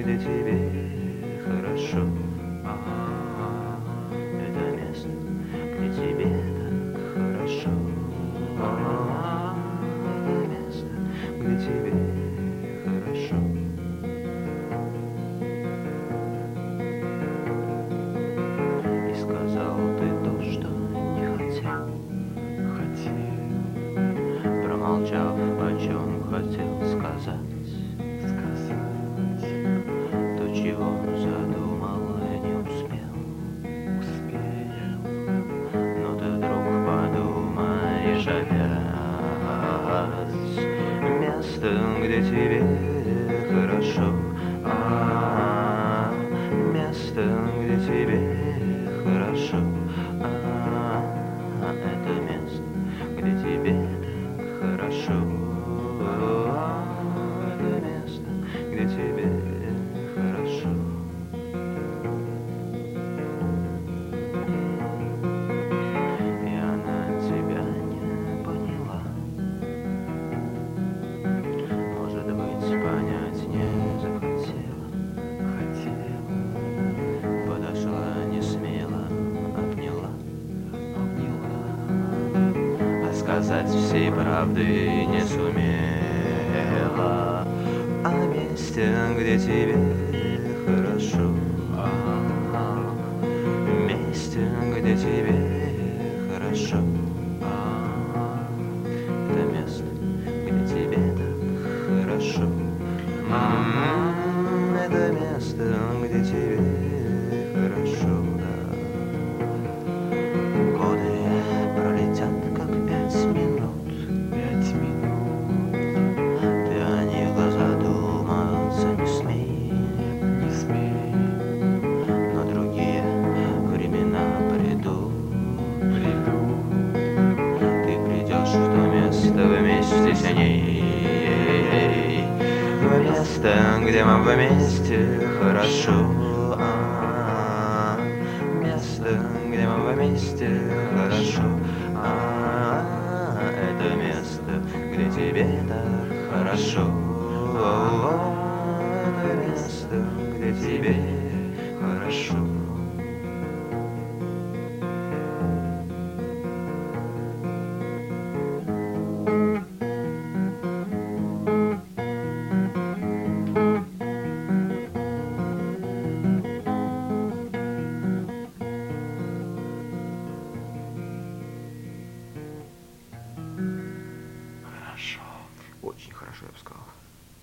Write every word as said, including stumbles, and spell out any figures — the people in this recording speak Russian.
где тебе хорошо. А, это место, где тебе так хорошо. А, это место, где тебе хорошо. И сказал ты то, что не хотел. Хотел, Промолчав, о чем хотел сказать. сказать, То, чего задумал, не успел. успел, Но ты вдруг подумаешь опять. Место, где тебе хорошо. А, место, где тебе хорошо. А, это место, где тебе так хорошо. А, это место, где тебе хорошо. И она тебя не поняла. Может быть, понять не захотела. хотел, Подошла не смело, обняла. обняла, А сказать всей правды не сумела. О месте, где тебе хорошо. А, месте, где тебе хорошо. А, это место, где тебе так хорошо. М, Это место, где тебе хорошо, да. Годы пролетят, как пять минут. пять минут, Ты о них задуматься не смей. не смей, Но другие времена придут. приду, Ты придешь в то место вместе с ней. В место, где мы вместе хорошо. А, место, где мы вместе хорошо. А, это место, где тебе так хорошо. О, это место, где тебе хорошо.